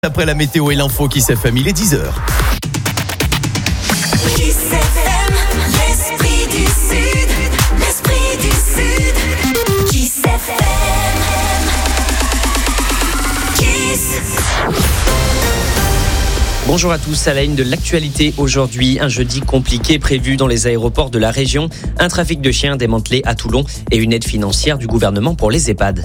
Après la météo et l'info qui s'affame, il est 10h. Bonjour à tous, à la une de l'actualité aujourd'hui, un jeudi compliqué prévu dans les aéroports de la région, un trafic de chiens démantelé à Toulon et une aide financière du gouvernement pour les EHPAD.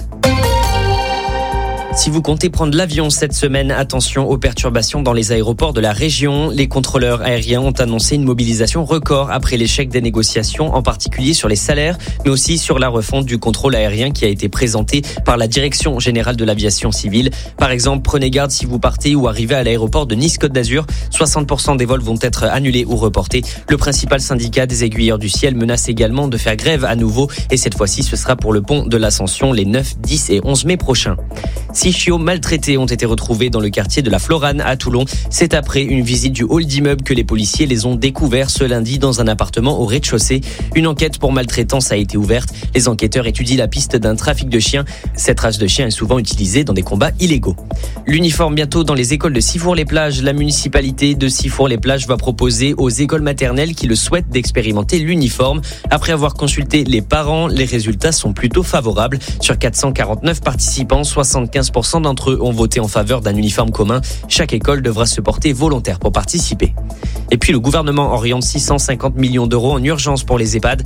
Si vous comptez prendre l'avion cette semaine, attention aux perturbations dans les aéroports de la région. Les contrôleurs aériens ont annoncé une mobilisation record après l'échec des négociations, en particulier sur les salaires, mais aussi sur la refonte du contrôle aérien qui a été présentée par la Direction générale de l'aviation civile. Par exemple, prenez garde si vous partez ou arrivez à l'aéroport de Nice-Côte d'Azur. 60% des vols vont être annulés ou reportés. Le principal syndicat des aiguilleurs du ciel menace également de faire grève à nouveau. Et cette fois-ci, ce sera pour le pont de l'Ascension les 9, 10 et 11 mai prochains. 6 chiots maltraités ont été retrouvés dans le quartier de la Florane à Toulon. C'est après une visite du hall d'immeuble que les policiers les ont découverts ce lundi dans un appartement au rez-de-chaussée. Une enquête pour maltraitance a été ouverte. Les enquêteurs étudient la piste d'un trafic de chiens. Cette race de chien est souvent utilisée dans des combats illégaux. L'uniforme bientôt dans les écoles de Sifour-les-Plages. La municipalité de Sifour-les-Plages va proposer aux écoles maternelles qui le souhaitent d'expérimenter l'uniforme. Après avoir consulté les parents, les résultats sont plutôt favorables. Sur 449 participants, 75% d'entre eux ont voté en faveur d'un uniforme commun. Chaque école devra se porter volontaire pour participer. Et puis le gouvernement oriente 650 millions d'euros en urgence pour les EHPAD.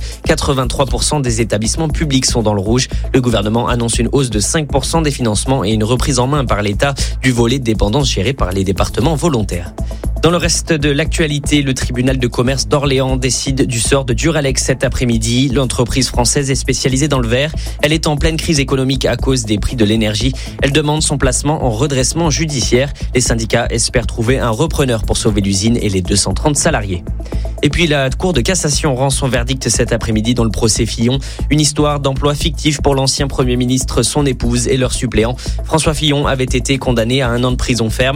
83% des établissements publics sont dans le rouge. Le gouvernement annonce une hausse de 5% des financements et une reprise en main par l'État du volet dépendance géré par les départements volontaires. Dans le reste de l'actualité, le tribunal de commerce d'Orléans décide du sort de Duralex cet après-midi. L'entreprise française est spécialisée dans le verre. Elle est en pleine crise économique à cause des prix de l'énergie. Elle demande son placement en redressement judiciaire. Les syndicats espèrent trouver un repreneur pour sauver l'usine et les 230 salariés. Et puis la Cour de cassation rend son verdict cet après-midi dans le procès Fillon. Une histoire d'emploi fictif pour l'ancien Premier ministre, son épouse et leur suppléant. François Fillon avait été condamné à 1 an de prison ferme,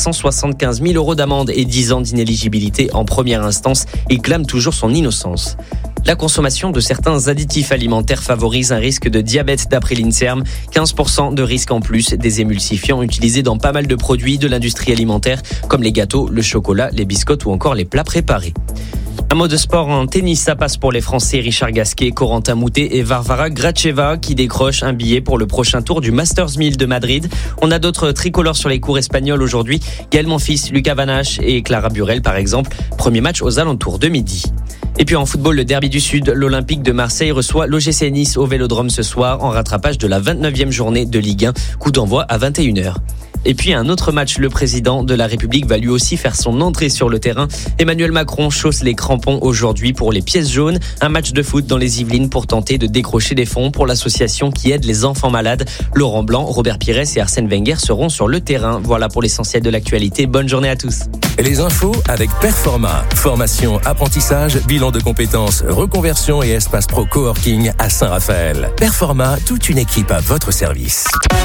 375 000 euros d'amende et 10 ans d'inéligibilité en première instance. Il clame toujours son innocence. La consommation de certains additifs alimentaires favorise un risque de diabète d'après l'INSERM. 15% de risque en plus des émulsifiants utilisés dans pas mal de produits de l'industrie alimentaire comme les gâteaux, le chocolat, les biscottes ou encore les plats préparés. Un mot de sport en tennis, ça passe pour les Français Richard Gasquet, Corentin Moutet et Varvara Gracheva qui décrochent un billet pour le prochain tour du Masters 1000 de Madrid. On a d'autres tricolores sur les cours espagnols aujourd'hui. Gaël Monfils, Lucas Vanache et Clara Burel par exemple. Premier match aux alentours de midi. Et puis en football, le derby du Sud, l'Olympique de Marseille reçoit l'OGC Nice au Vélodrome ce soir en rattrapage de la 29e journée de Ligue 1. Coup d'envoi à 21h. Et puis un autre match, le président de la République va lui aussi faire son entrée sur le terrain. Emmanuel Macron chausse les crampons aujourd'hui pour les pièces jaunes. Un match de foot dans les Yvelines pour tenter de décrocher des fonds pour l'association qui aide les enfants malades. Laurent Blanc, Robert Pires et Arsène Wenger seront sur le terrain. Voilà pour l'essentiel de l'actualité. Bonne journée à tous. Les infos avec Performa. Formation, apprentissage, bilan de compétences, reconversion et espace pro coworking à Saint-Raphaël. Performa, toute une équipe à votre service.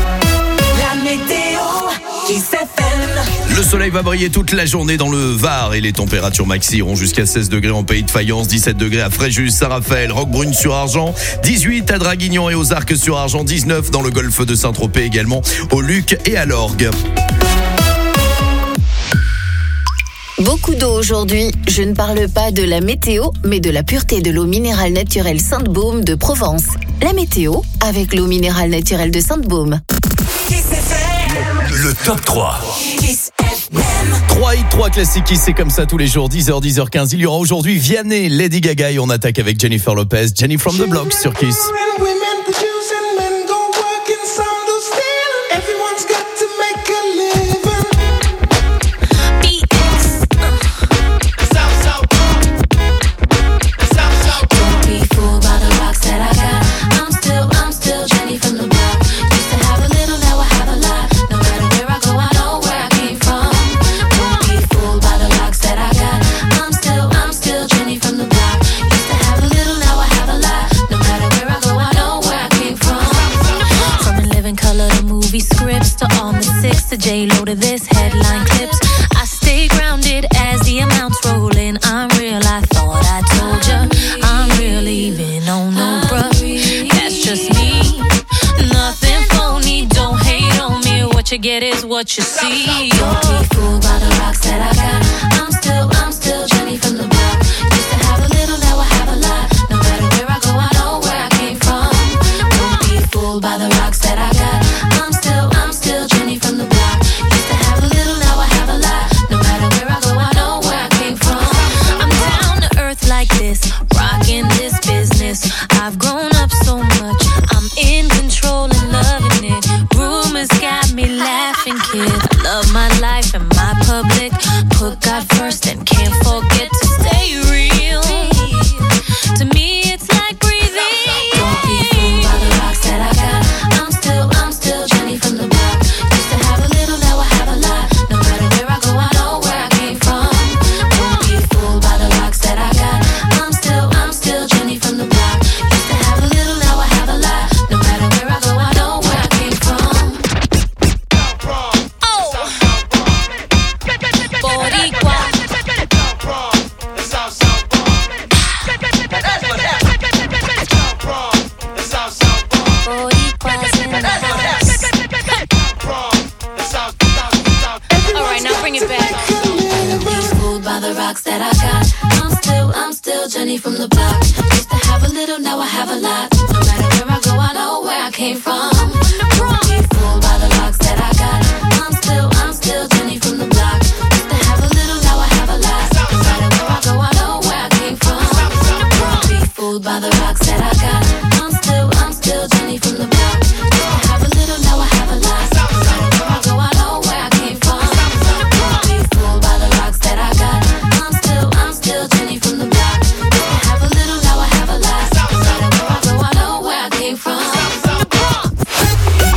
La météo. Le soleil va briller toute la journée dans le Var et les températures maxi iront jusqu'à 16 degrés en Pays de Fayence, 17 degrés à Fréjus, Saint-Raphaël, Roquebrune-sur-Argent, 18 à Draguignan et aux Arcs-sur-Argent, 19 dans le golfe de Saint-Tropez également, au Luc et à l'Orgue. Beaucoup d'eau aujourd'hui. Je ne parle pas de la météo, mais de la pureté de l'eau minérale naturelle Sainte-Baume de Provence. La météo avec l'eau minérale naturelle de Sainte-Baume. Le top 3. 3 hits, 3 classiques, c'est comme ça tous les jours, 10h, 10h15. Il y aura aujourd'hui Vianney, Lady Gaga et on attaque avec Jennifer Lopez, Jenny from the Block sur Kiss. J-Lo to this headline clips. I stay grounded as the amounts roll in. I'm real, I thought I told ya. I'm real, even on no bruh. That's just me. Nothing phony, don't hate on me. What what you get is what you see. Don't be fooled by the rocks that I got. I'm still Jenny from the block. Used to have a little, now I have a lot. No matter where I go, I know where I came from. Don't be fooled by the rocks that I got. I'm still Jenny from the block. Used to have a little, now I have a lot. No matter where I go, I know where I came from. I'm down to earth like this, rocking this business. I've grown up so much, I'm in control and loving it. Rumors got me laughing, kid. I love my life and my public. Put God first and can't forget to stay real. To me, it's like breathing. Don't be fooled by the rocks that I got. I'm still Jenny from the block. Used to have a little, now I have a lot. No matter where I go, I know where I came from. Don't be fooled by the rocks that I got. I'm still Jenny from the block. Used to have a little, now I have a lot. No matter where I go, I know where I came from. Oh, Boricua. Boricuas in the house. All right, now bring it back. Don't be fooled by the rocks that I got. I'm still Jenny from the block. Used to have a little, now I have a lot. No matter where I go, I know where I came from. Don't be fooled by the rocks that I got. I'm still Jenny from the block. Used to have a little, now I have a lot. No matter where I go, I know where I came from. Don't be fooled by the rocks that I got. I'm still Jenny from the block. Used to have a little, now I have a lot. No matter where I go, I know where I came from. Don't be fooled by the rocks that I got. I'm still Jenny from the block. Used to have a little, now I have a lot. No matter where I go, I know where I came from.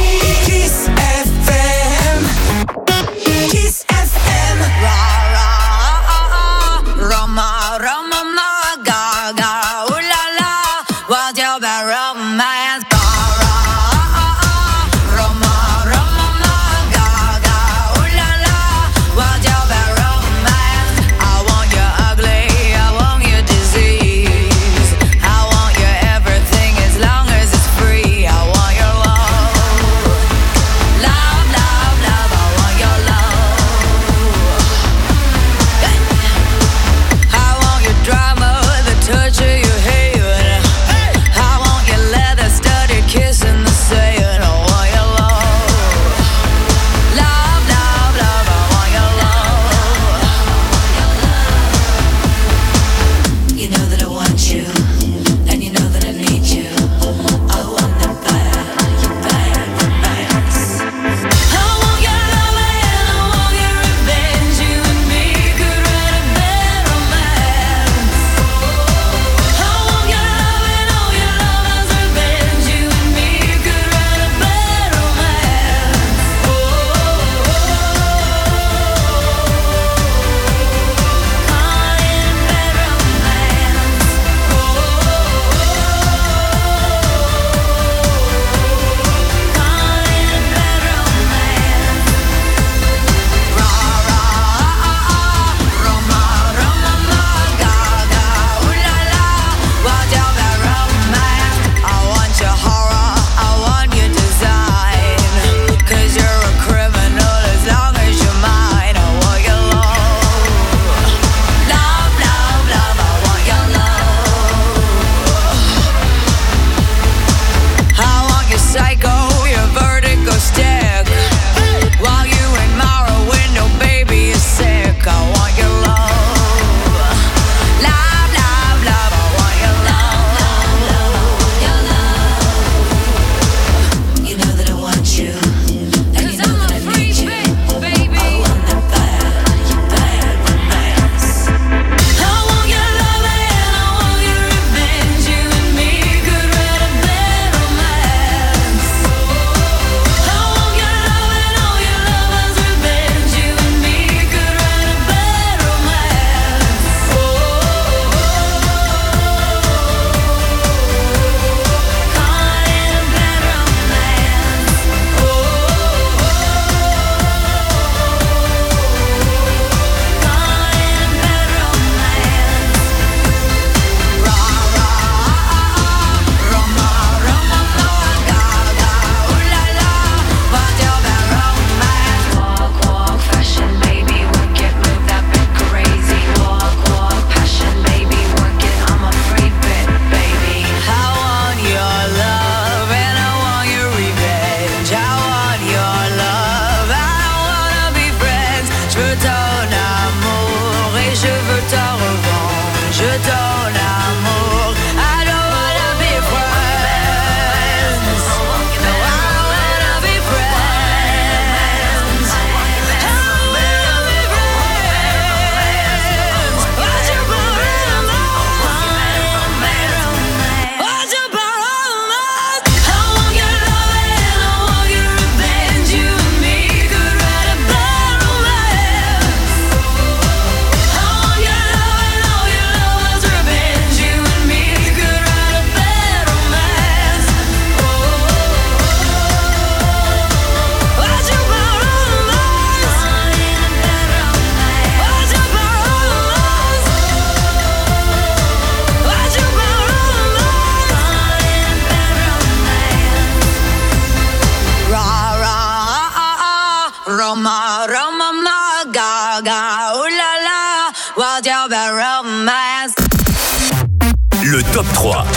Roma, gaga, oh la la, what's your bad romance? Le top 3.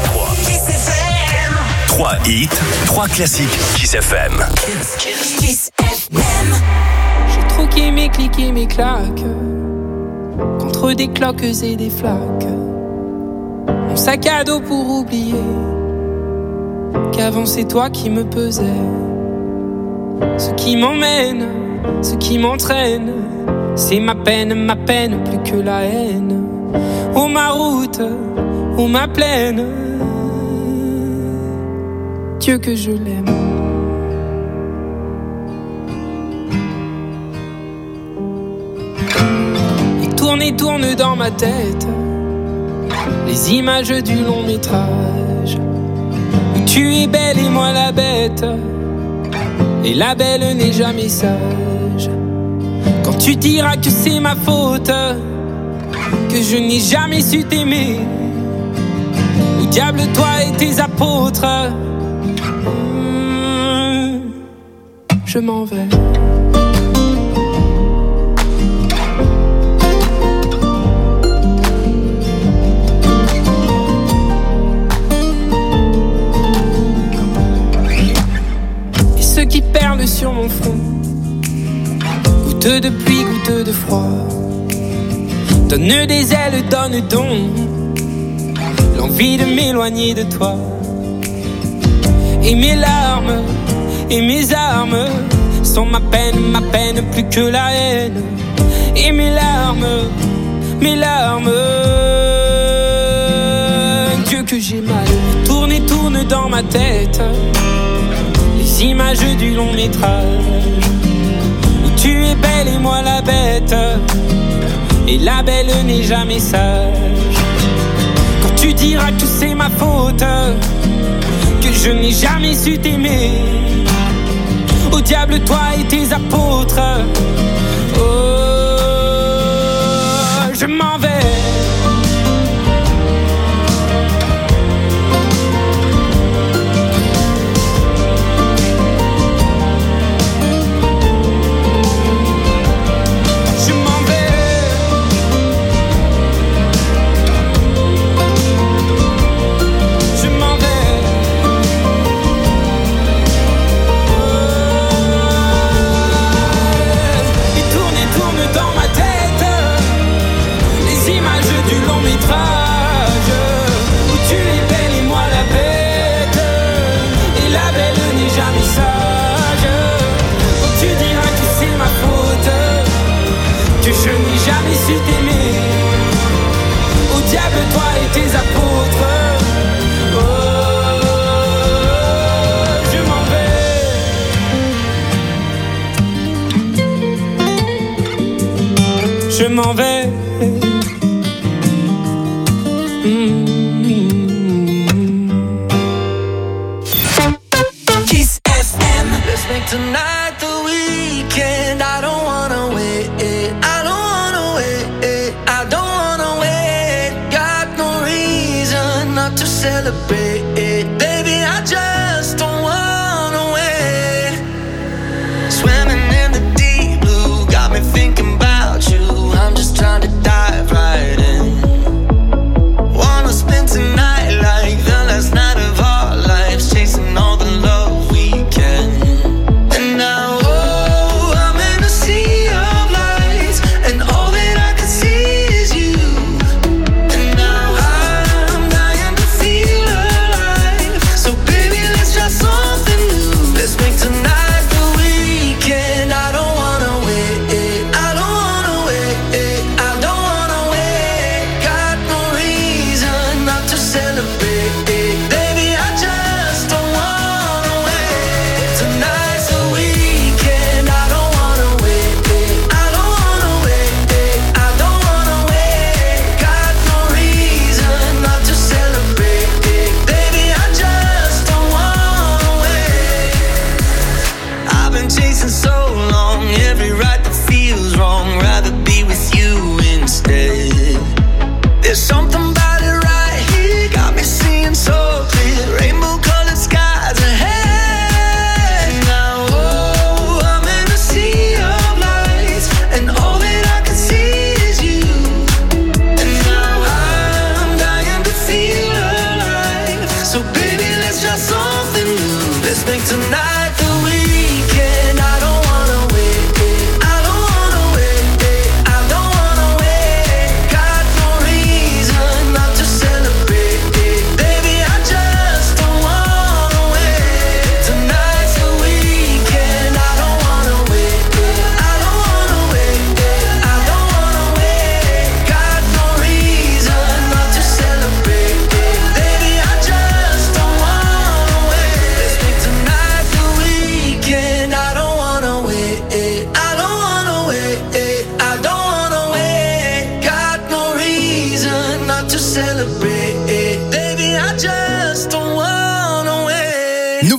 3 hits, 3 classiques Kiss FM. Kiss FM. J'ai troqué mes clics et mes claques contre des cloques et des flaques. Mon sac à dos pour oublier qu'avant c'est toi qui me pesais. Ce qui m'emmène, ce qui m'entraîne, c'est ma peine plus que la haine. Oh ma route, oh ma plaine, Dieu que je l'aime. Et tourne dans ma tête les images du long métrage où tu es belle et moi la bête. Et la belle n'est jamais sage. Quand tu diras que c'est ma faute, que je n'ai jamais su t'aimer, au diable toi et tes apôtres, je m'en vais. Et ceux qui perlent sur mon front, goutte de pluie, goutte de froid, donne des ailes, donne donc l'envie de m'éloigner de toi. Et mes larmes et mes armes sont ma peine plus que la haine. Et mes larmes, Dieu que j'ai mal. Tourne dans ma tête les images du long métrage où tu es belle et moi la bête. Et la belle n'est jamais sage. Quand tu diras que c'est ma faute, que je n'ai jamais su t'aimer, au diable toi et tes apôtres, oh, je m'en vais. Je m'en vais. Kiss FM. Let's make tonight the weekend. I don't wanna wait. I don't wanna wait. I don't wanna wait. Got no reason not to celebrate. Baby, I just don't wanna wait. Swimming in the deep blue got me thinking about you. I'm just trying to dive right in. Wanna spend tonight like the last night of our lives, chasing all the love we can. And now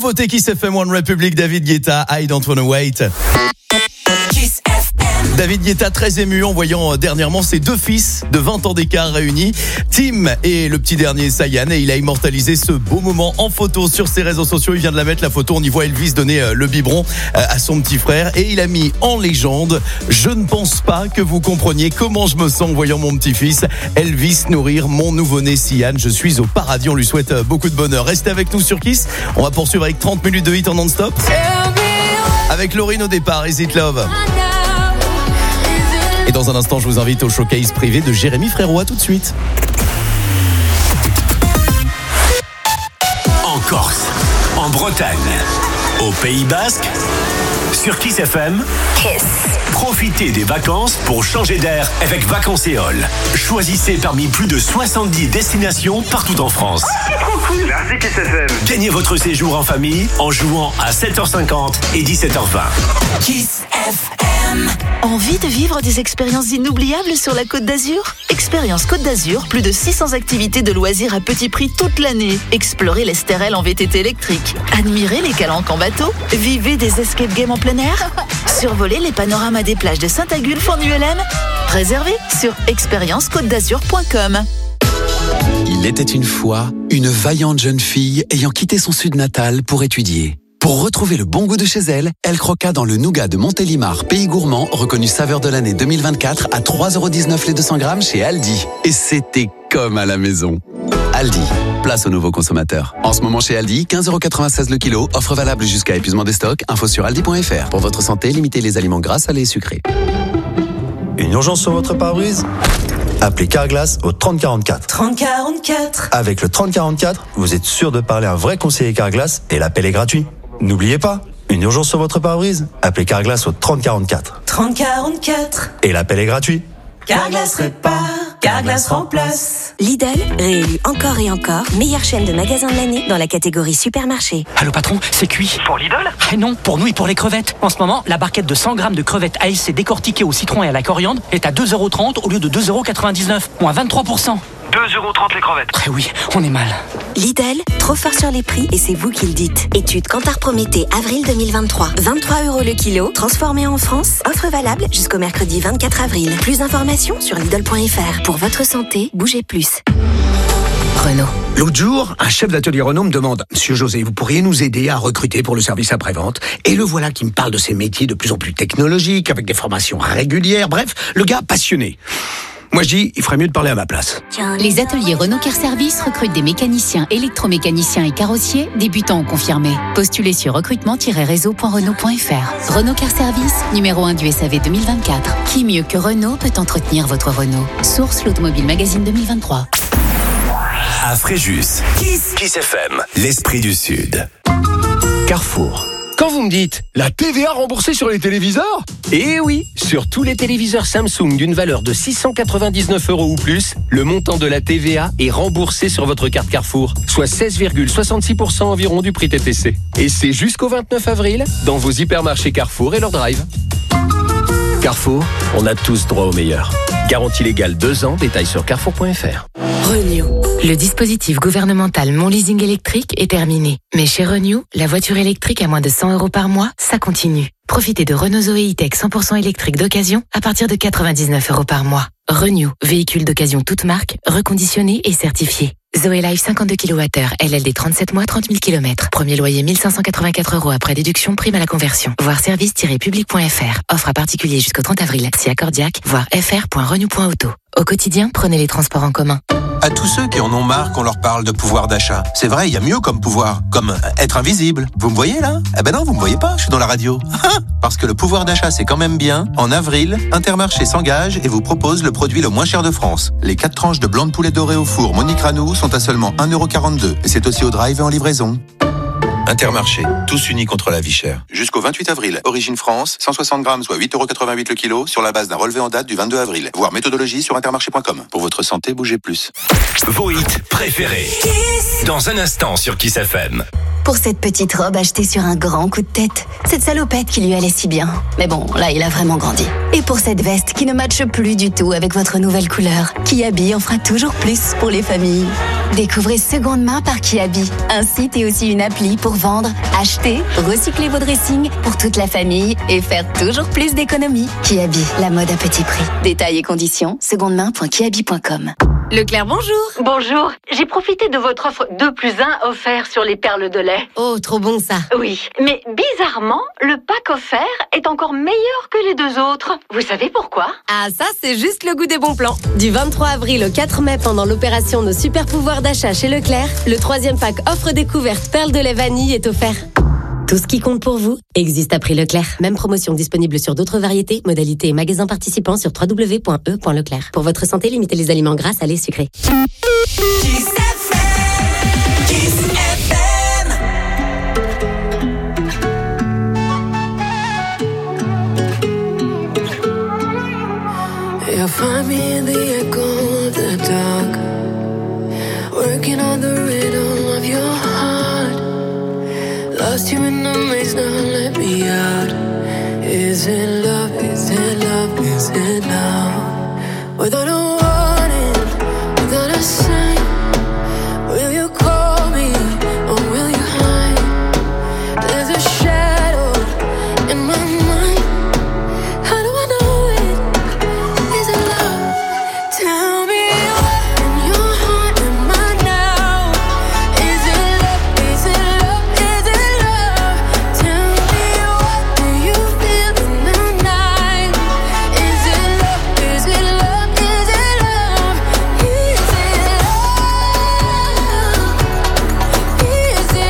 Nouveauté Kiss FM One Republic, David Guetta, I Don't Wanna Wait. David Guetta très ému en voyant dernièrement ses deux fils de 20 ans d'écart réunis, Tim et le petit dernier Sayan, et il a immortalisé ce beau moment en photo sur ses réseaux sociaux. Il vient de la mettre, la photo, on y voit Elvis donner le biberon à son petit frère, et il a mis en légende: je ne pense pas que vous compreniez comment je me sens en voyant mon petit-fils Elvis nourrir mon nouveau-né Sian. Je suis au paradis, on lui souhaite beaucoup de bonheur. Restez avec nous sur Kiss, on va poursuivre avec 30 minutes de hit en non-stop avec Lauryn au départ, Is It Love. Et dans un instant, je vous invite au showcase privé de Jérémy Frérot. À tout de suite. En Corse, en Bretagne, au Pays Basque, sur Kiss FM, Kiss. Profitez des vacances pour changer d'air avec Vacances-Éole. Choisissez parmi plus de 70 destinations partout en France. C'est trop cool, merci Kiss FM. Gagnez votre séjour en famille en jouant à 7h50 et 17h20. Kiss FM. Envie de vivre des expériences inoubliables sur la Côte d'Azur ? Expérience Côte d'Azur, plus de 600 activités de loisirs à petit prix toute l'année. Explorez l'Estérel en VTT électrique. Admirez les calanques en bateau. Vivez des escape games en plein air. Survolez les panoramas des plages de Saint-Agulphe en ULM. Réservez sur expériencecôtedazur.com. Il était une fois une vaillante jeune fille ayant quitté son sud natal pour étudier. Pour retrouver le bon goût de chez elle, elle croqua dans le nougat de Montélimar, pays gourmand, reconnu saveur de l'année 2024 à 3,19€ les 200 grammes chez Aldi. Et c'était comme à la maison. Aldi, place aux nouveaux consommateurs. En ce moment chez Aldi, 15,96€ le kilo, offre valable jusqu'à épuisement des stocks, info sur aldi.fr. Pour votre santé, limitez les aliments gras, salés et sucrés. Une urgence sur votre pare-brise ? Appelez Carglass au 3044. 3044. Avec le 3044, vous êtes sûr de parler à un vrai conseiller Carglass et l'appel est gratuit. N'oubliez pas, une urgence sur votre pare-brise ? Appelez Carglass au 3044. 3044. Et l'appel est gratuit. Carglass répare, Carglass remplace. Lidl, réélu encore et encore, meilleure chaîne de magasins de l'année dans la catégorie supermarché. Allô patron, c'est cuit. Pour Lidl ? Ah non, pour nous et pour les crevettes. En ce moment, la barquette de 100 grammes de crevettes ASC décortiquées au citron et à la coriandre est à 2,30€ au lieu de 2,99€, moins 23%. 2,30€ les crevettes. Eh oui, on est mal. Lidl, trop fort sur les prix et c'est vous qui le dites. Étude Kantar Prométhée, avril 2023. 23€ le kilo, transformé en France. Offre valable jusqu'au mercredi 24 avril. Plus d'informations sur Lidl.fr. Pour votre santé, bougez plus. Renault. L'autre jour, un chef d'atelier Renault me demande « Monsieur José, vous pourriez nous aider à recruter pour le service après-vente ?» Et le voilà qui me parle de ces métiers de plus en plus technologiques, avec des formations régulières, bref, le gars passionné. Moi je dis, il ferait mieux de parler à ma place. Les ateliers Renault Car Service recrutent des mécaniciens, électromécaniciens et carrossiers, débutants ou confirmés. Postulez sur recrutement-réseau.renault.fr. Renault Car Service, numéro 1 du SAV 2024. Qui mieux que Renault peut entretenir votre Renault ? Source l'Automobile Magazine 2023. À Fréjus, Kiss FM, l'esprit du Sud. Carrefour. Quand vous me dites la TVA remboursée sur les téléviseurs ? Eh oui, sur tous les téléviseurs Samsung d'une valeur de 699€ ou plus, le montant de la TVA est remboursé sur votre carte Carrefour, soit 16,66% environ du prix TTC. Et c'est jusqu'au 29 avril dans vos hypermarchés Carrefour et leur drive. Carrefour, on a tous droit au meilleur. Garantie légale 2 ans, détails sur carrefour.fr. Renew. Le dispositif gouvernemental Mon Leasing électrique est terminé. Mais chez Renew, la voiture électrique à moins de 100€ par mois, ça continue. Profitez de Renault Zoé E-Tech 100% électrique d'occasion à partir de 99€ par mois. Renew, véhicule d'occasion toute marque, reconditionné et certifié. Zoé Life 52 kWh, LLD 37 mois, 30 000 km. Premier loyer 1584€ après déduction, prime à la conversion. Voir service-public.fr. Offre à particulier jusqu'au 30 avril. Si accordiaque, voir fr.renew.auto. Au quotidien, prenez les transports en commun. À tous ceux qui en ont marre qu'on leur parle de pouvoir d'achat. C'est vrai, il y a mieux comme pouvoir, comme être invisible. Vous me voyez là ? Eh ben non, vous me voyez pas, je suis dans la radio. Parce que le pouvoir d'achat, c'est quand même bien. En avril, Intermarché s'engage et vous propose le produit le moins cher de France. Les 4 tranches de blanc de poulet doré au four Monique Ranou sont à seulement 1,42€. Et c'est aussi au drive et en livraison. Intermarché, tous unis contre la vie chère. Jusqu'au 28 avril, Origine France, 160 grammes, soit 8,88€ le kilo, sur la base d'un relevé en date du 22 avril. Voir méthodologie sur intermarché.com. Pour votre santé, bougez plus. Vos hits préférés. Dans un instant sur Kiss FM. Pour cette petite robe achetée sur un grand coup de tête, cette salopette qui lui allait si bien. Mais bon, là, il a vraiment grandi. Et pour cette veste qui ne matche plus du tout avec votre nouvelle couleur, qui habille en fera toujours plus pour les familles. Découvrez Seconde Main par Kiabi, un site et aussi une appli pour vendre, acheter, recycler vos dressings pour toute la famille et faire toujours plus d'économies. Kiabi, la mode à petit prix. Détails et conditions, secondemain.kiabi.com. Leclerc, bonjour. Bonjour. J'ai profité de votre offre 2+1 offert sur les perles de lait. Oh, trop bon ça. Oui, mais bizarrement, le pack offert est encore meilleur que les deux autres. Vous savez pourquoi? Ah, ça, c'est juste le goût des bons plans. Du 23 avril au 4 mai, pendant l'opération Nos Super Pouvoirs d'achat chez Leclerc, le 3e pack offre découverte perles de lait vanille est offert. Tout ce qui compte pour vous existe à prix Leclerc. Même promotion disponible sur d'autres variétés, modalités et magasins participants sur www.e.leclerc. Pour votre santé, limitez les aliments gras, salés, sucrés. You'll find me in the echo of the dark, working on the rhythm of your heart. Lost you in the maze, now let me out. Is it love, is it love, is it love? Without a warning, without a sign, will you call me or will you hide? There's a shadow in my mind. How do I know it? Is it love? Tell me what in your heart am I now? Is it love, is it love, is it love? Tell me what do you feel in the night? Is it love, is it love, is it love? Is it love? Is it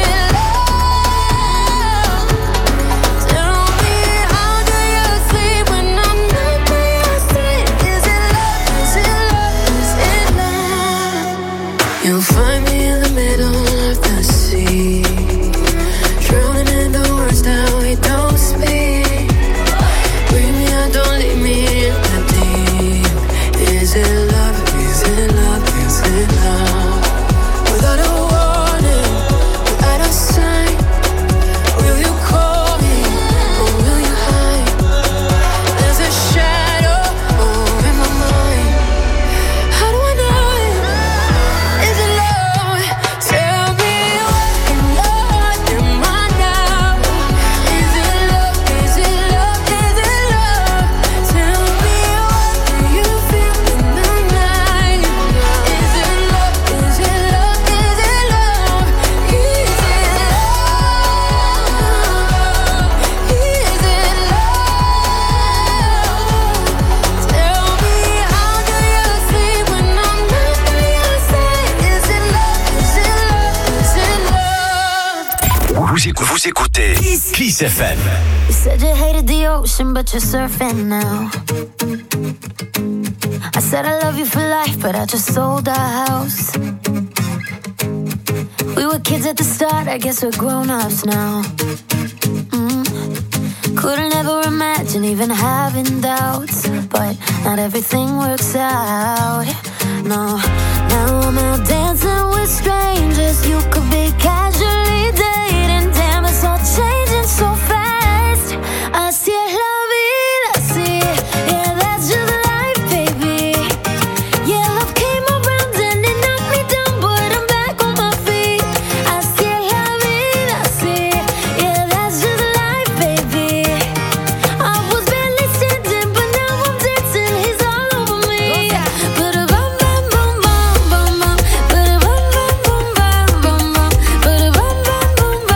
love? Tell me how do you sleep when I'm not by your side? Is it love, is it love, is it love? You'll find me in the middle of the sea, drowning in the words that we don't speak. Bring me out, don't leave me in the deep. Is it love, is it love, is it love? Without a warning, without a sign, will you call me or will you hide? There's a shadow over my mind. How do I know it? Is it love? Tell me what in your heart am I now? Is it love, is it love, is it love? Tell me what do you feel in the night? Is it love, is it love, is it love? Is it love? Is it love? Tell me how do you sleep when I'm not by your side? Is it love, is it love, is it love? Vous écoutez Kiss FM. You said you hated the ocean, but you're surfing now. I said I love you for life, but I just sold our house. We were kids at the start, I guess we're grown-ups now. Couldn't ever imagine even having doubts, but not everything works out. No, now I'm out dancing with strangers. You could be casually dating. Damn, it's all changing so fast. Así es la vida, así. Yeah, that's just life, baby. Yeah, love came around and it knocked me down, but I'm back on my feet. Así es la vida, así. Yeah, that's just life, baby. I was barely standing, but now I'm dancing. He's all over me. Ba-da-bum, bum, bum, bum, bum, bum. Ba-da-bum, bum, bum, bum, bum, bum. Ba-da-bum, bum, bum, bum, bum, bum.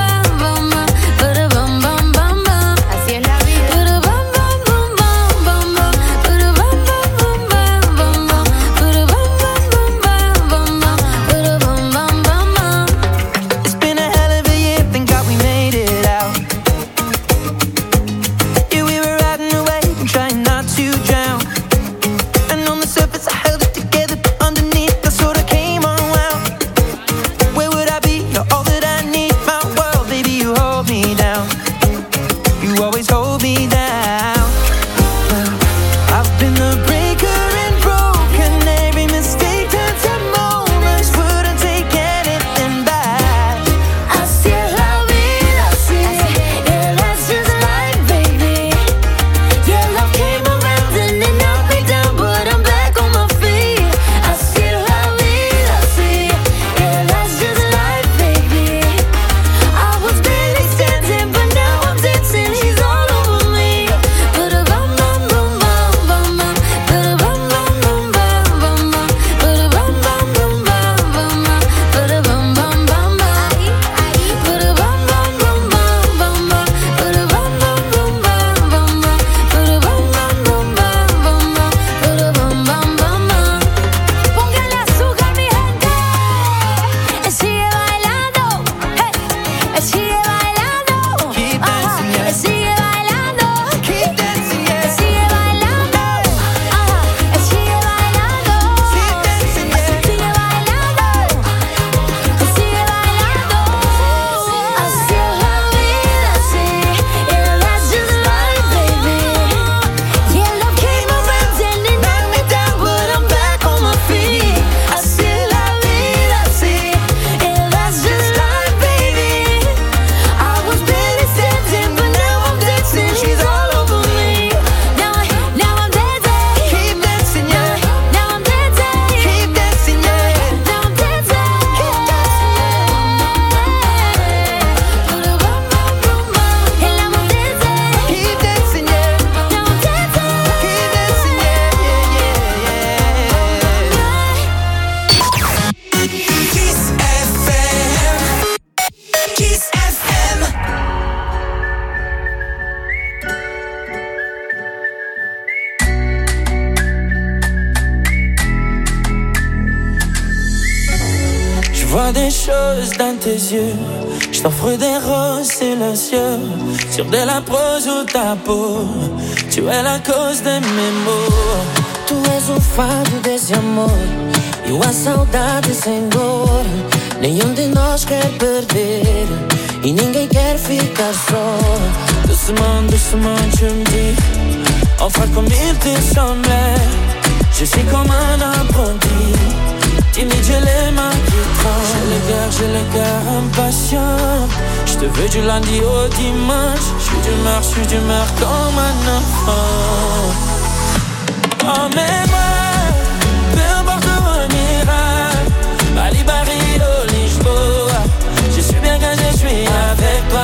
vois des choses dans tes yeux. Je t'offre des roses silencieux sur de la prose ou ta peau. Tu es la cause de mes maux. Tu és o fado desse amor e a saudade sem dor. Nenhum de nós quer perder e ninguém quer ficar só. Doucement, doucement, tu me dis enfin comme il te semblait. Je suis comme un apprenti, timide, j'ai les mains qui tremblent. J'ai le cœur impatient. Je te veux du lundi au dimanche. Je suis d'humeur comme un enfant. Emmène-moi, peu importe où on ira, Bali, Barrio, Lisboa. Je suis bien quand je suis avec toi.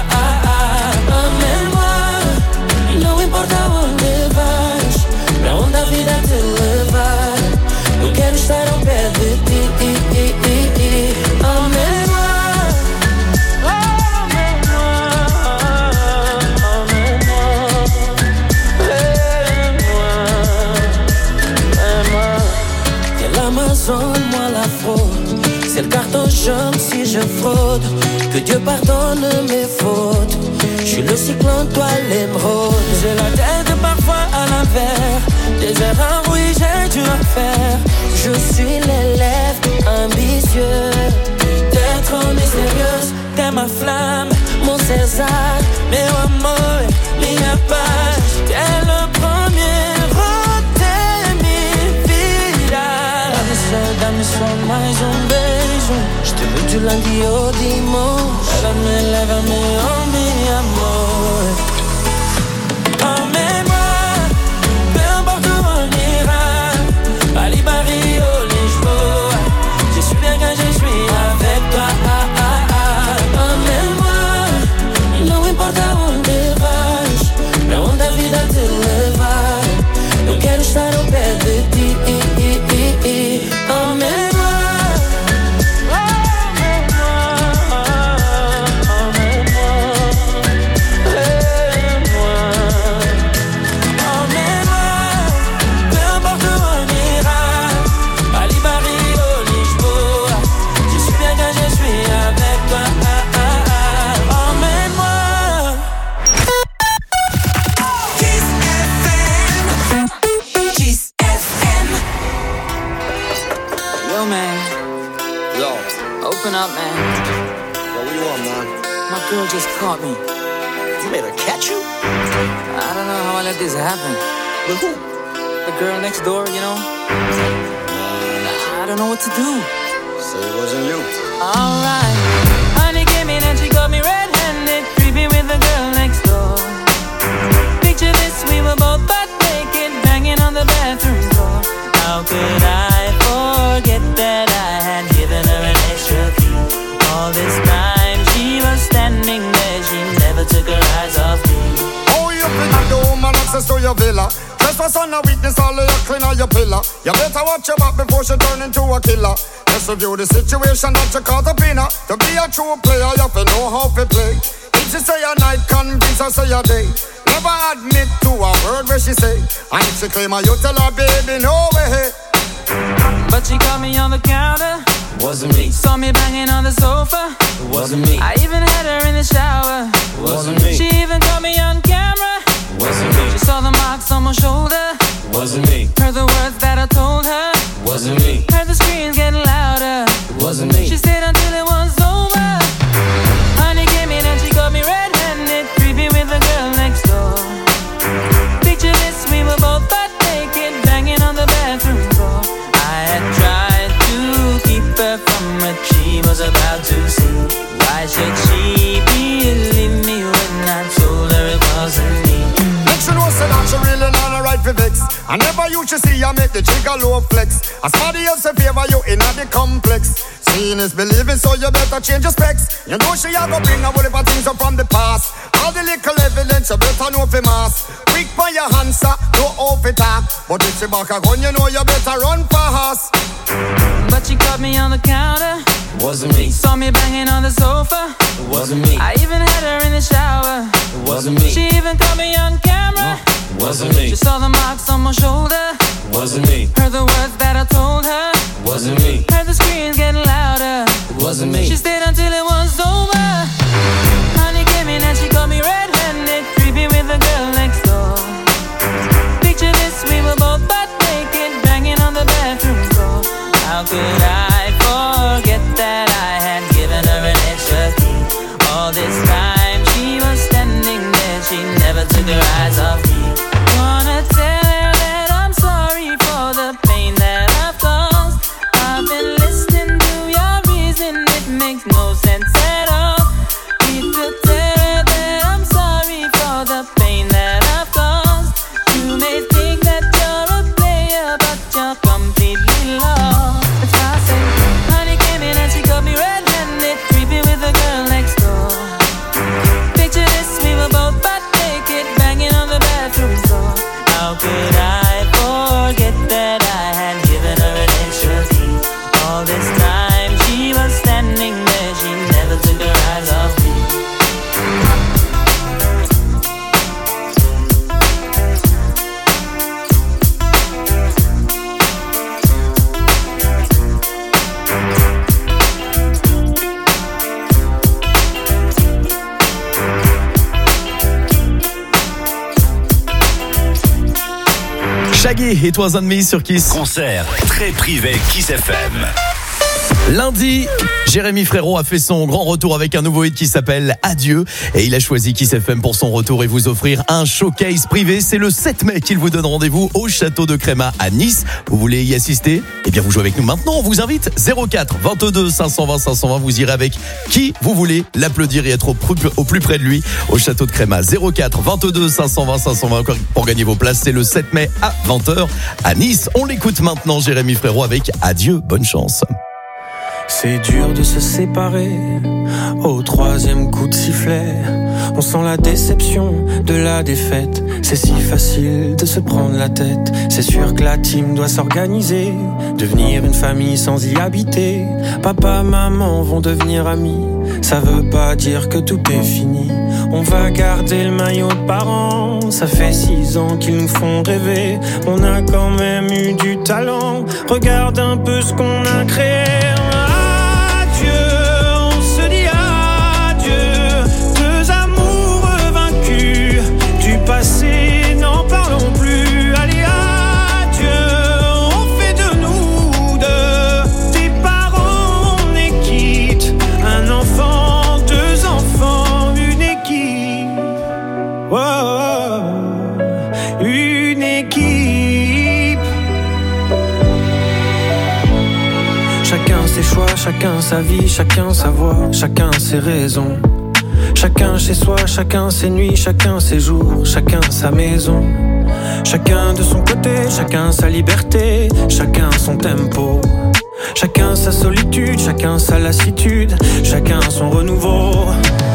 Emmène-moi, não importa onde vais, pra onde a vida te levar. Eu quero estar ao pé de ti. Emmène-moi, moi la faute, c'est le carton jaune si je fraude. Que Dieu pardonne mes fautes. Je suis le cyclone, toi l'émeraude. J'ai la tête parfois à l'envers, des erreurs, oui j'ai dû en faire. Je suis l'élève ambitieux, t'es trop mystérieuse, t'es ma flamme, mon César, meu amor, minha paz. T'es le premier. Dá-me só mais beijo. Je te veux du lundi au dimanche. Lève-me, oh mi amor. Emmène-moi, peu importe où on ira, Bali, Barrio, Lisboa. Je suis bien quand je suis avec toi. Emmène-moi, não importa onde vais, pra onde a vida te levar. Eu quero estar ao pé de ti. Up, man. Yo, what do you want, man? My girl just caught me. You made her catch you? I don't know how I let this happen. With who? The girl next door, you know? I don't know what to do. So it wasn't you. Alright. Honey came in and she got me red-handed, creepy with the girl next door. Picture this, we were both butt naked, banging on the bathroom door. How could I forget that I had given her an extra key? All this time she was standing there, she never took her eyes off me. Oh, you been a the woman access to your villa. Trespass on a weakness, all of your clean on your pillar. You better watch your back before she turn into a killer. Let's review the situation that you call the pinner. To be a true player, you have to know how to play. If she say a night, convince her say a day. Never admit to a word where she say. And if she claim her, you tell her, baby, no way. But she caught me on the counter. Wasn't me. Saw me banging on the sofa. Wasn't me. I even had her in the shower. Wasn't me. She even caught me on camera. Wasn't me. She saw the marks on my shoulder. Wasn't me. Heard the words that I told her. Wasn't me. Heard the screams getting louder. Wasn't me. She stayed until it was over. Honey came in and she got me red-handed, creepy with the girl next door. Picture this, we were both butt naked, banging on the bathroom door. I had tried to keep her from what she was about to see. Why should she believe me when I told her it wasn't me? She know say that she really not a right for vex. I never used to see her make the trigger low flex. As somebody else in favor you in the complex. Seeing is believing, so you better change your specs. You know she a go bring a whole heap of things up from the past. All the little evidence you better know for mass. Quick for your answer, no off it talk. But if she back a gun, you know you better run fast. But she caught me on the counter. Wasn't me. Saw me banging on the sofa. Wasn't me. I even had her in the shower. Wasn't me. She even caught me on camera. Wasn't me. She saw the marks on my shoulder. Wasn't me. Heard the words that I told her. Wasn't me. Heard the screams getting louder. wasn't me. She stayed until it was over. Honey came in and she caught me red-handed, creepy with the girl next door. Picture this, we were both butt naked, banging on the bathroom floor. How could I forget that I had given her an extra key? All this time she was standing there, she never took her eyes off me. Wanna tell her that I'm sorry for the pain that I've caused. I've been listening to your reason, it makes no sense at all. Need to tell her that I'm sorry for the pain that I've caused. You may think that you're a player, but you're completely lost. That's why I say, honey came in and she got me red-handed, creepy with the girl next door. Picture this, we were both butt naked, banging on the bathroom floor. How could I forget that I had given her an extra key? All this time she was standing there, she never took her eyes off me. Shaggy, It Was On Me sur Kiss. Concert très privé Kiss FM. Lundi, Jérémy Frérot a fait son grand retour avec un nouveau hit qui s'appelle Adieu et il a choisi Kiss FM pour son retour et vous offrir un showcase privé. C'est le 7 mai qu'il vous donne rendez-vous au château de Créma à Nice. Vous voulez y assister? Eh bien vous jouez avec nous maintenant, on vous invite 04 22 520 520, vous irez avec qui vous voulez l'applaudir et être au plus près de lui au château de Créma. 04 22 520 520 pour gagner vos places, c'est le 7 mai à 20h à Nice. On l'écoute maintenant, Jérémy Frérot avec Adieu, bonne chance. C'est dur de se séparer au troisième coup de sifflet. On sent la déception de la défaite. C'est si facile de se prendre la tête. C'est sûr que la team doit s'organiser, devenir une famille sans y habiter. Papa, maman vont devenir amis. Ça veut pas dire que tout est fini. On va garder le maillot de parents. Ça fait 6 ans qu'ils nous font rêver. On a quand même eu du talent. Regarde un peu ce qu'on a créé. On se dit adieu, deux amours vaincus, du passé n'en parlons plus. Allez adieu, on fait de nous deux, des parents on est quitte, un enfant, deux enfants, une équipe, oh, une équipe. Chacun ses choix, chacun sa vie, chacun sa voix, chacun ses raisons. Chacun chez soi, chacun ses nuits, chacun ses jours, chacun sa maison. Chacun de son côté, chacun sa liberté, chacun son tempo. Chacun sa solitude, chacun sa lassitude, chacun son renouveau.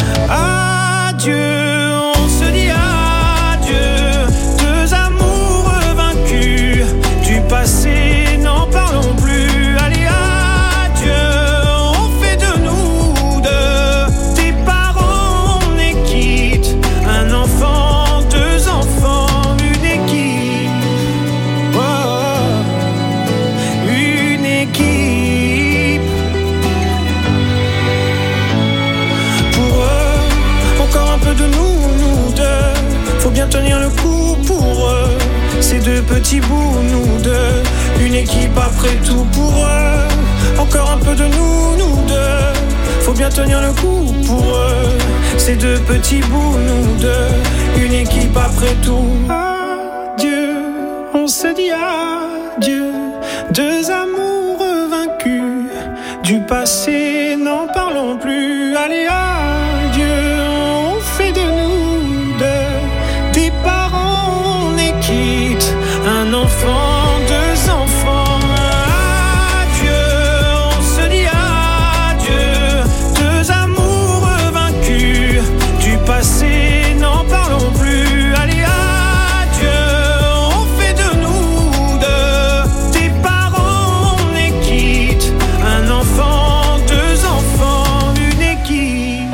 Adieu, on se dit adieu, deux amours vaincus, du passé n'en parlons plus. Allez adieu, on fait de nous deux, des parents on est quitte, un enfant, deux enfants, une équipe, oh, une équipe. Pour eux, encore un peu de nous deux, faut bien tenir le coup pour eux. Ces deux petits bouts, nous deux, une équipe après tout pour eux. Encore un peu de nous deux, faut bien tenir le coup pour eux. Ces deux petits bouts, nous deux, une équipe après tout. Adieu, on se dit adieu, deux amours vaincus, du passé n'en parlons plus. Allez adieu, on fait de nous deux, des parents on est quitte, un enfant, deux enfants. Adieu, on se dit adieu, deux amours vaincus, du passé n'en parlons plus. Allez adieu, on fait de nous deux, des parents on est quitte, un enfant, deux enfants, une équipe.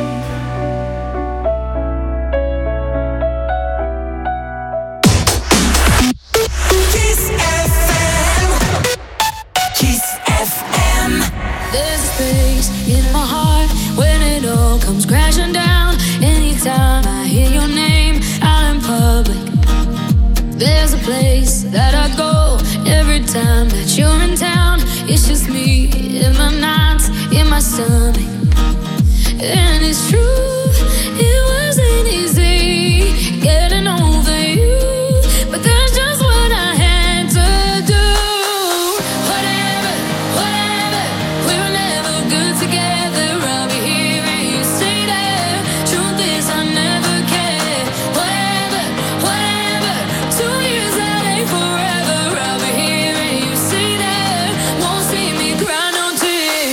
you're in town, it's just me in the nights, in my stomach. And it's true, it wasn't easy getting over you, but that's just what I had to do. Whatever, we were never good together. I'll be here and you stay there. Truth is I never cared. Whatever, 2 years that ain't forever. I'll be here and you stay there. Won't see me cry no tears.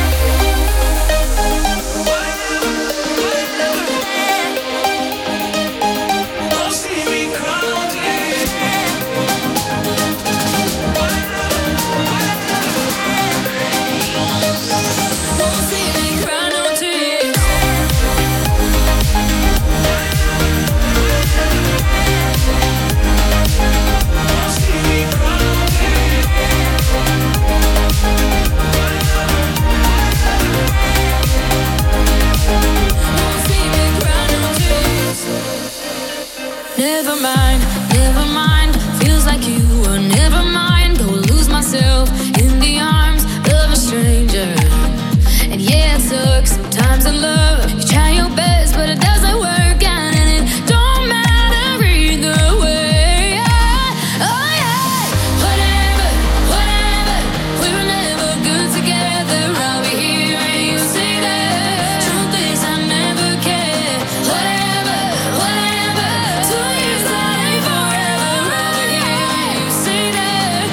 Never mind, feels like you were never mind. Go lose myself in the arms of a stranger. And yeah, it sucks sometimes in love. You try your best, but it doesn't work out, and it don't matter either way. Oh yeah, whatever, we were never good together. I'll be here and you stay there. Truth is I never cared. Whatever, 2 years that ain't forever. I'll be here and you stay there.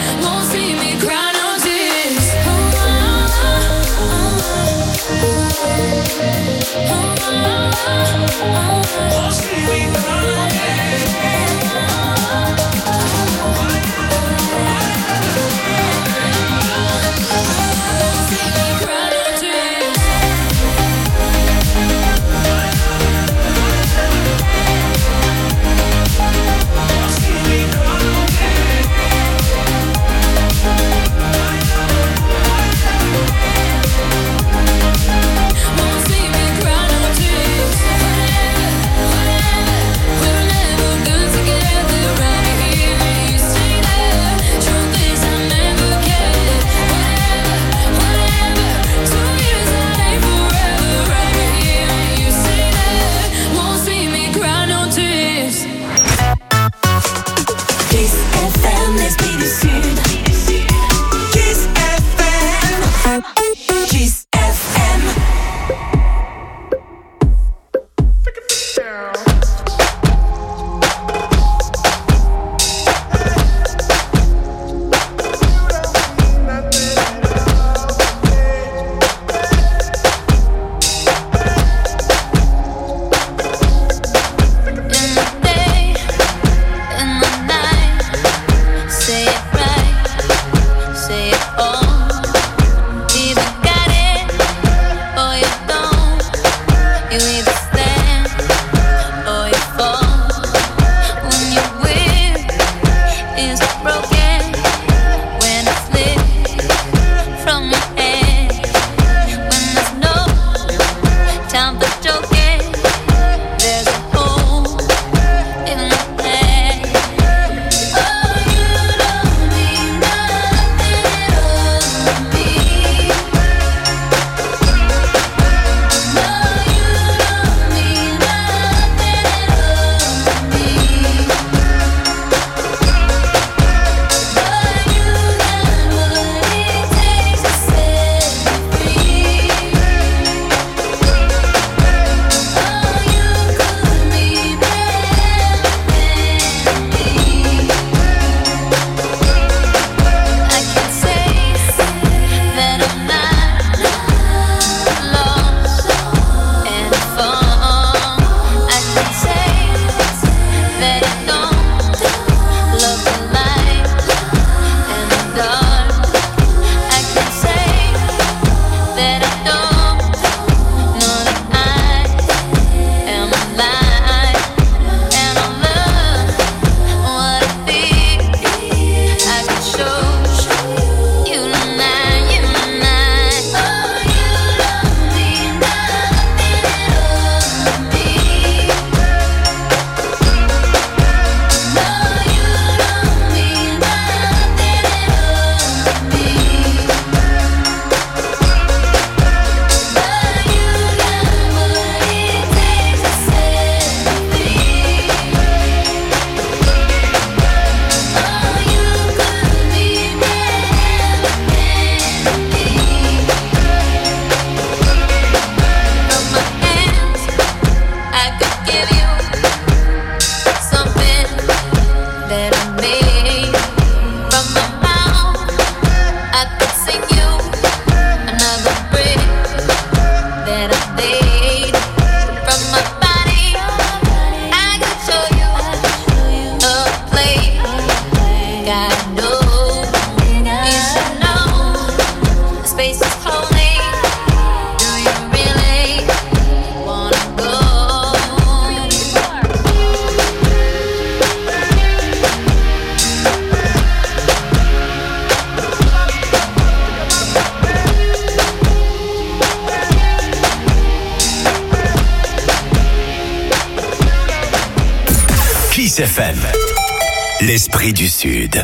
Kiss FM. L'esprit du Sud.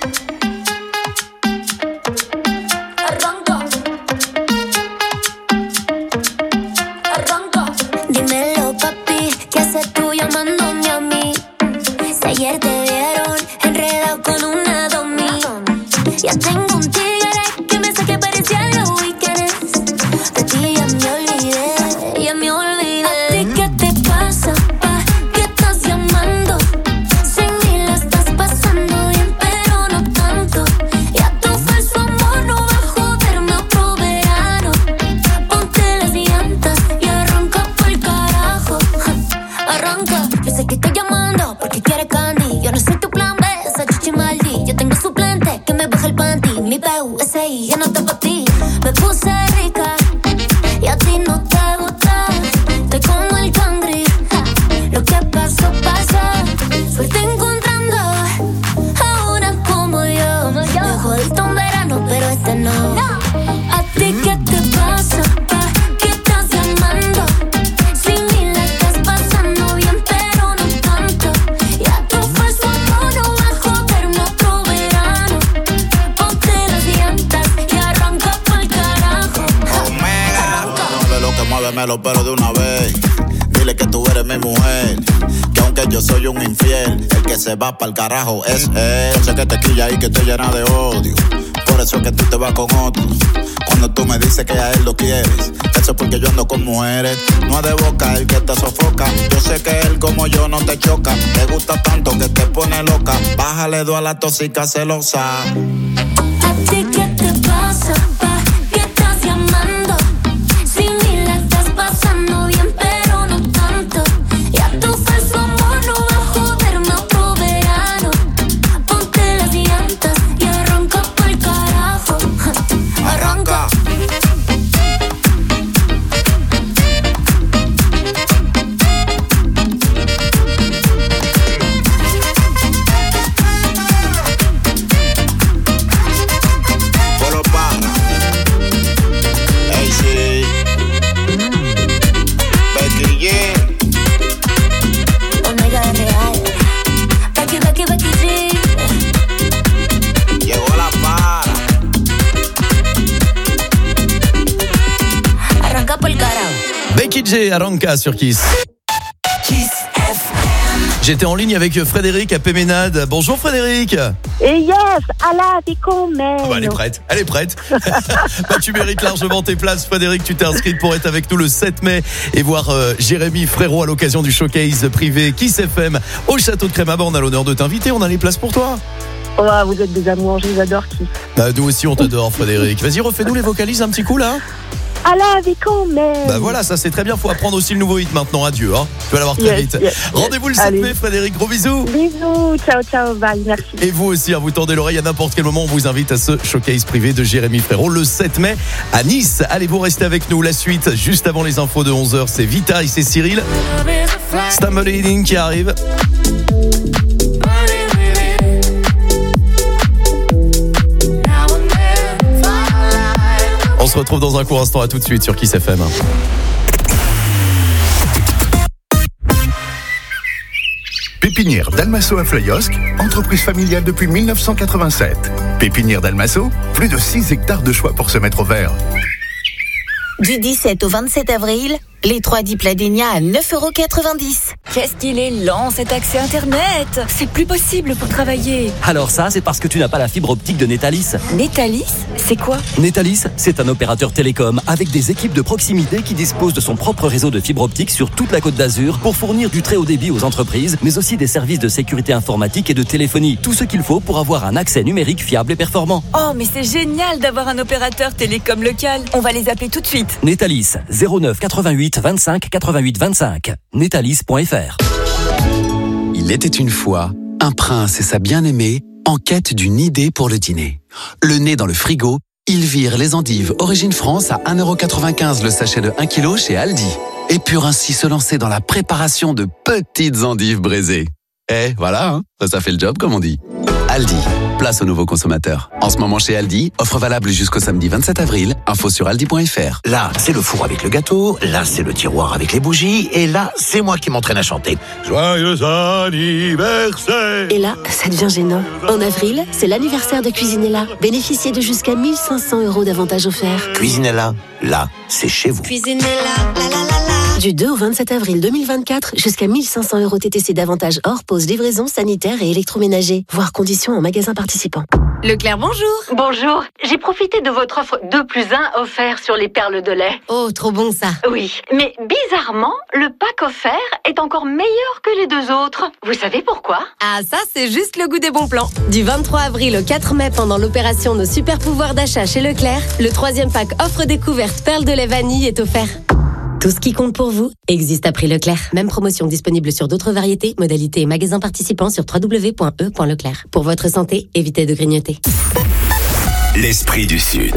Dímelo, papi, ¿qué haces tú llamándome a mí? Si ayer te vieron enredado con una domi. Ya tengo un tigre que me saque parecía los weekends. De ti ya me olvidé, ya me olvidé. ¿A ti qué te pasa, pa? ¿Qué estás llamando? Sin mí la estás pasando bien, pero no tanto. Ya tu falso amor no va a joderme otro verano. Ponte las llantas y arranca pa'l carajo. Arranca, yo sé que estoy llamando porque quieres candy. Yo no soy tu plan B, esa chichi maldi. Yo tengo suplente que me baja el panty. Mi PUSI ya no está pa' ti. Me puse rica y a ti no te gusta. Estoy como el cangri. Lo que pasó, pasó. Suerte encontrando a una como yo. Me jodiste un verano, pero este no. ¿A ti qué te pasa, pa? ¿Qué estás llamando? Sin mí la estás pasando bien, pero no tanto. Ya tu falso amor no va a joderme otro verano. Ponte las llantas y arranca pa'l carajo. Mueve lo que mueve, lo pero de una vez. Dile que tú eres mi mujer, que aunque yo soy un infiel, el que se va pa'l carajo es él. Yo sé que te quilla y que te llena de odio, por eso es que tú te vas con otro. Cuando tú me dices que a él lo quieres, eso es porque yo ando con mujeres. No es de boca el que te sofoca, yo sé que él como yo no te choca. Te gusta tanto que te pone loca, bájale dos a la tóxica celosa. ¿A ti qué te pasa, pa? ¿Qué estás llamando? Sin mí la estás pasando bien, pero no tanto. Ya tu falso amor no va a joderme otro verano. Ponte las llantas y arranca pa'l carajo. Arranca. Polo Pana, AC, Becky G. Omega real. Becky, Becky, Becky G. Llegó la para. Arranca pa'l carajo. Becky G, Aranka sur Kiss. J'étais en ligne avec Frédéric à Péménade. Bonjour Frédéric. Et yes, alla, t'es con, mais. Ah bah, elle est prête, elle est prête. Bah, tu mérites largement tes places Frédéric, tu t'es inscrite pour être avec nous le 7 mai et voir Jérémy Frérot à l'occasion du showcase privé Kiss FM au château de Crémabas. On a l'honneur de t'inviter, on a les places pour toi. Oh, vous êtes des amours, je vous adore, qui. Bah, nous aussi on t'adore Frédéric. Vas-y, refais-nous les vocalises un petit coup là. Alla, t'es con, mais. Bah voilà, ça c'est très bien, faut apprendre aussi le nouveau hit maintenant, adieu hein. Tu vas l'avoir très vite. Rendez-vous le 7 mai Frédéric, gros bisous. Bisous, ciao, ciao, bye, merci. Et vous aussi, vous tendez l'oreille à n'importe quel moment, on vous invite à ce showcase privé de Jérémy Frérot le 7 mai à Nice. Allez, vous restez avec nous, la suite, juste avant les infos de 11h, c'est Vita et c'est Cyril. Stumbling qui arrive. On se retrouve dans un court instant, à tout de suite sur Kiss FM. Pépinière Dalmasso à Flyosque, entreprise familiale depuis 1987. Pépinière Dalmasso, plus de 6 hectares de choix pour se mettre au vert. Du 17 au 27 avril, les 3 Dipladénia à 9,90 €. Qu'est-ce qu'il est lent cet accès internet. C'est plus possible pour travailler. Alors ça, c'est parce que tu n'as pas la fibre optique de Netalis. Netalis, c'est quoi? Netalis, c'est un opérateur télécom avec des équipes de proximité qui disposent de son propre réseau de fibre optique sur toute la Côte d'Azur pour fournir du très haut débit aux entreprises, mais aussi des services de sécurité informatique et de téléphonie. Tout ce qu'il faut pour avoir un accès numérique fiable et performant. Oh, mais c'est génial d'avoir un opérateur télécom local. On va les appeler tout de suite. Netalis, 09 88 25 88 25. Netalis.fr. Il était une fois un prince et sa bien-aimée en quête d'une idée pour le dîner. Le nez dans le frigo, ils virent les endives Origine France à 1,95 € le sachet de 1 kg chez Aldi. Et purent ainsi se lancer dans la préparation de petites endives braisées. Eh, voilà, hein, ça fait le job comme on dit. Aldi, place aux nouveaux consommateurs. En ce moment chez Aldi, offre valable jusqu'au samedi 27 avril. Info sur aldi.fr. Là, c'est le four avec le gâteau, là, c'est le tiroir avec les bougies, et là, c'est moi qui m'entraîne à chanter. Joyeux anniversaire! Et là, ça devient gênant. En avril, c'est l'anniversaire de Cuisinella. Bénéficiez de jusqu'à 1 500 € d'avantages offerts. Cuisinella, là, c'est chez vous. Cuisinella, la la la la. Du 2 au 27 avril 2024, jusqu'à 1 500 € TTC d'avantages hors pause, livraison, sanitaire et électroménager. Voir conditions en magasin participant. Leclerc, bonjour. Bonjour. J'ai profité de votre offre 2 plus 1 offert sur les perles de lait. Oh, trop bon ça. Oui, mais bizarrement, le pack offert est encore meilleur que les 2 autres. Vous savez pourquoi? Ah, ça, c'est juste le goût des bons plans. Du 23 avril au 4 mai, pendant l'opération Nos super pouvoirs d'achat chez Leclerc, le 3e pack offre découverte perles de lait vanille est offert. Tout ce qui compte pour vous existe à prix Leclerc. Même promotion disponible sur d'autres variétés, modalités et magasins participants sur www.e.leclerc. Pour votre santé, évitez de grignoter. L'esprit du Sud.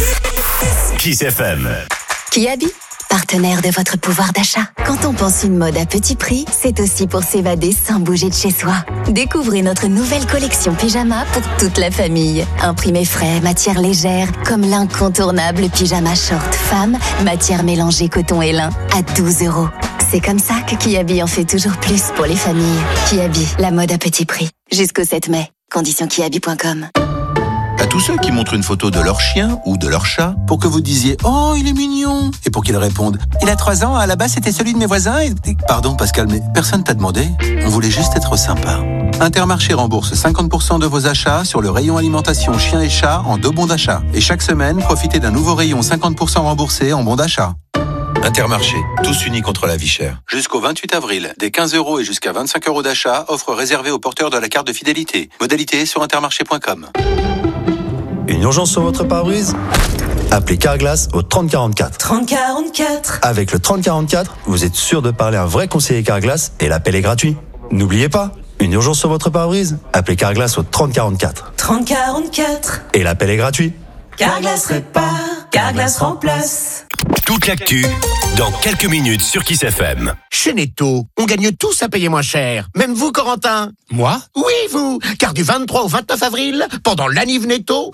Kiss FM. Kiabi, partenaire de votre pouvoir d'achat. Quand on pense une mode à petit prix, c'est aussi pour s'évader sans bouger de chez soi. Découvrez notre nouvelle collection pyjama pour toute la famille. Imprimé frais, matière légère, comme l'incontournable pyjama short femme, matière mélangée coton et lin, à 12 €. C'est comme ça que Kiabi en fait toujours plus pour les familles. Kiabi, la mode à petit prix. Jusqu'au 7 mai. Conditions kiabi.com. À tous ceux qui montrent une photo de leur chien ou de leur chat pour que vous disiez « Oh, il est mignon !» et pour qu'ils répondent « Il a 3 ans, à la base c'était celui de mes voisins et... » Pardon Pascal, mais personne t'a demandé. On voulait juste être sympa. Intermarché rembourse 50% de vos achats sur le rayon alimentation chien et chat en 2 bons d'achat. Et chaque semaine, profitez d'un nouveau rayon 50% remboursé en bons d'achat. Intermarché, tous unis contre la vie chère. Jusqu'au 28 avril, des 15 € et jusqu'à 25 € d'achat, offre réservée aux porteurs de la carte de fidélité. Modalité sur intermarché.com. Une urgence sur votre pare-brise? Appelez Carglass au 3044. 3044. Avec le 3044, vous êtes sûr de parler à un vrai conseiller Carglass et l'appel est gratuit. N'oubliez pas, une urgence sur votre pare-brise? Appelez Carglass au 3044. 3044. Et l'appel est gratuit. Carglass répare, Carglass remplace. Toute l'actu, dans quelques minutes sur Kiss FM. Chez Netto, on gagne tous à payer moins cher. Même vous, Corentin. Moi? Oui, vous. Car du 23 au 29 avril, pendant l'anniv Netto,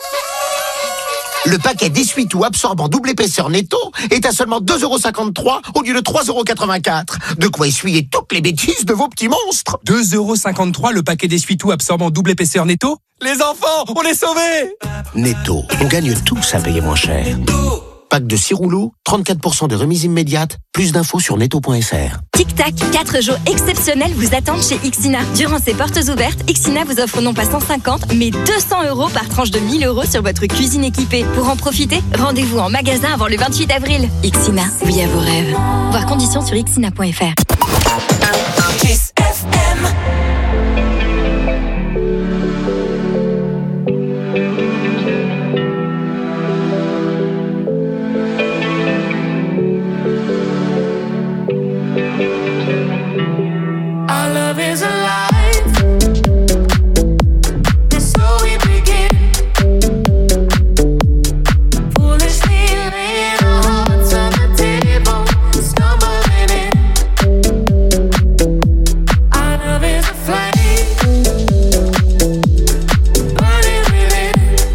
le paquet d'essuie-tout absorbant double épaisseur Netto est à seulement 2,53 € au lieu de 3,84 €. De quoi essuyer toutes les bêtises de vos petits monstres. 2,53 € le paquet d'essuie-tout absorbant double épaisseur Netto? Les enfants, on est sauvés! Netto, on gagne tous à payer moins cher. Pack de 6 rouleaux, 34% de remise immédiate. Plus d'infos sur netto.fr. Tic-tac, 4 jours exceptionnels vous attendent chez Ixina. Durant ces portes ouvertes, Ixina vous offre non pas 150, mais 200 € par tranche de 1 000 € sur votre cuisine équipée. Pour en profiter, rendez-vous en magasin avant le 28 avril. Ixina, oui à vos rêves. Voir conditions sur ixina.fr. Kiss FM. Our love is alive, and so we begin. Foolishly laying our hearts on the table, stumbling in. Our love is a flame, burning within.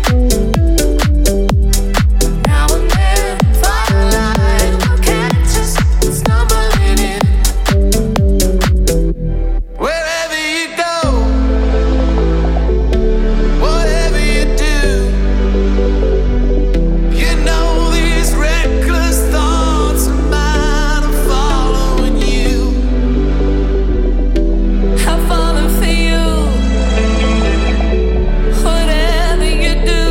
Now and then, firelight will catch us stumbling in. Wherever you go, whatever you do, you know these reckless thoughts of mine are following you. I'm falling for you. Whatever you do,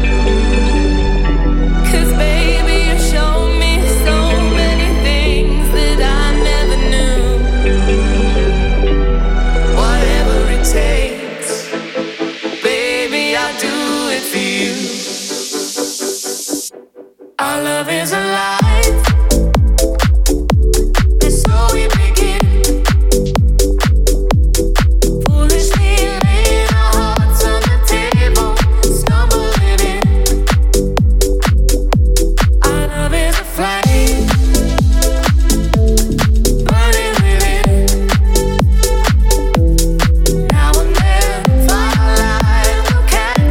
'cause baby you show me so many things that I never knew. Whatever it takes, baby, I'll do it for you. Our love is alive, and so we begin. Foolishly laying our hearts on the table, stumbling in. Our love is a flame, burning within. Now and then, firelight will catch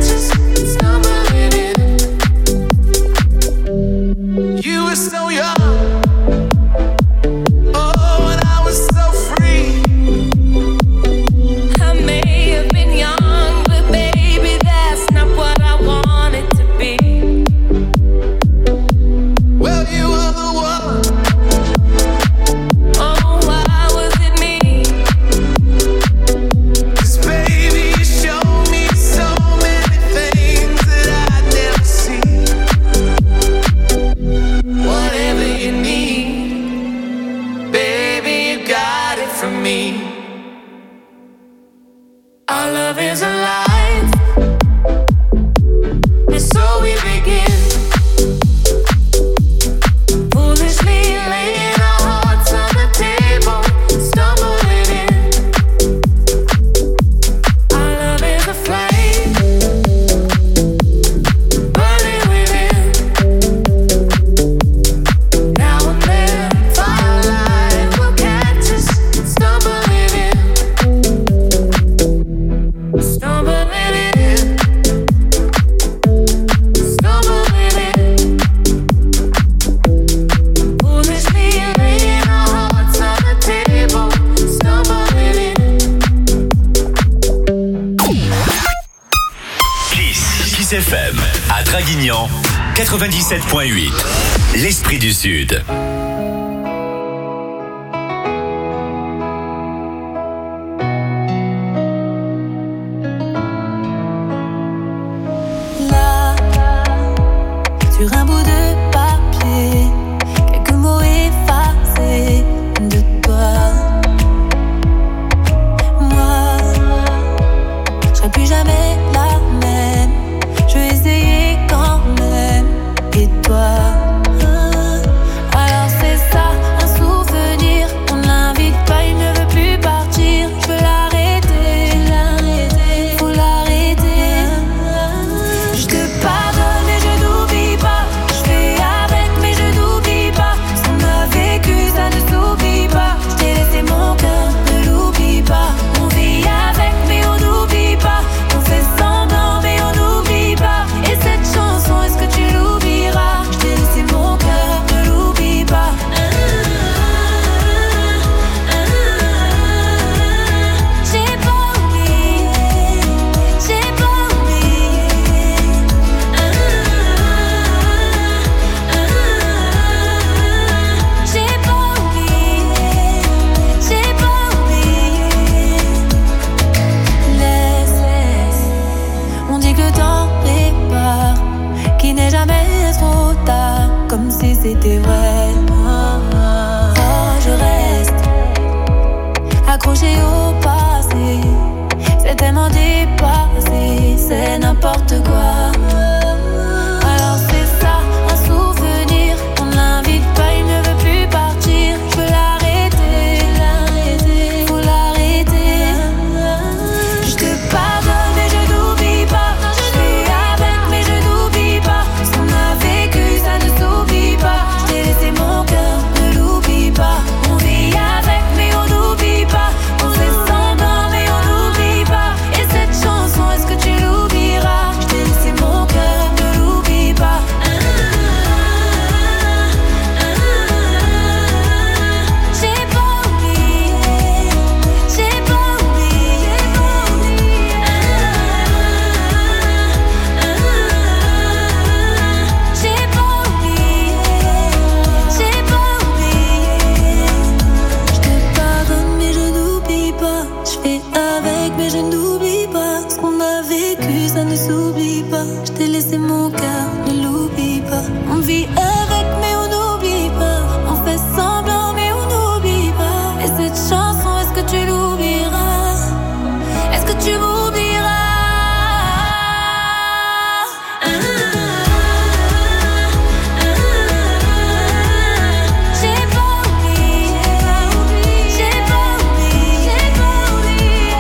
Kiss FM, à Draguignan, 97.8. L'Esprit du Sud. Là, sur un bout de papier, quelques mots effacés de toi. Moi, je serai plus jamais la même. Je vais essayer quand même. Et toi? Alors c'est ça, un souvenir. On l'invite pas, il ne veut plus partir. Je veux l'arrêter, faut l'arrêter. Je te pardonne mais je n'oublie pas. Je fais avec mais je n'oublie pas. Ce qu'on a vécu ça ne s'oublie pas. Je t'ai laissé mon cœur, ne l'oublie pas. On vit avec mais on n'oublie pas. On fait semblant mais on n'oublie pas. Et cette chanson, est-ce que tu l'oublieras? Je t'ai laissé mon cœur, ne l'oublie pas. J'ai pas oublié, j'ai pas oublié. J'ai pas oublié, j'ai pas oublié. Laisse, on dit que le temps répare, qu'il n'est jamais trop tard, comme si c'était vrai. Oh, je reste accroché au passé, c'est tellement dépassé, c'est n'importe quoi. Alors c'est ça, un souvenir, on l'invite pas, il ne veut plus partir. Je veux l'arrêter, faut l'arrêter. Je te pardonne mais je n'oublie pas. Je fais avec mais je n'oublie pas. Ce qu'on a vécu ça ne s'oublie pas. Je t'ai laissé mon cœur, ne l'oublie pas. On vit avec mais on n'oublie pas. On fait semblant mais on n'oublie pas. Et cette chanson, est-ce que tu l'oublieras? Je t'ai laissé mon cœur, ne l'oublie pas. J'ai pas oublié, j'ai pas oublié. J'ai pas oublié, j'ai pas oublié. Je te pardonne mais je n'oublie pas. Je fais avec mais je n'oublie pas. Ce qu'on a vécu ça ne s'oublie pas. Je t'ai laissé mon cœur, ne l'oublie pas. On vit avec mais on n'oublie pas. On fait semblant mais on n'oublie pas. Et cette chanson, est-ce que tu l'oublieras? Est-ce que tu m'oublieras? J'ai pas oublié, j'ai pas oublié, j'ai pas oublié.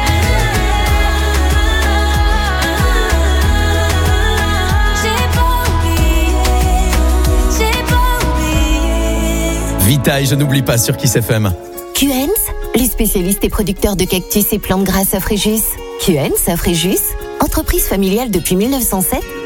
J'ai pas oublié, j'ai pas oublié. Vita et je n'oublie pas sur Kiss FM. Quens, les spécialistes et producteurs de cactus et plantes grasses à Fréjus. Quens à Fréjus, entreprise familiale depuis 1907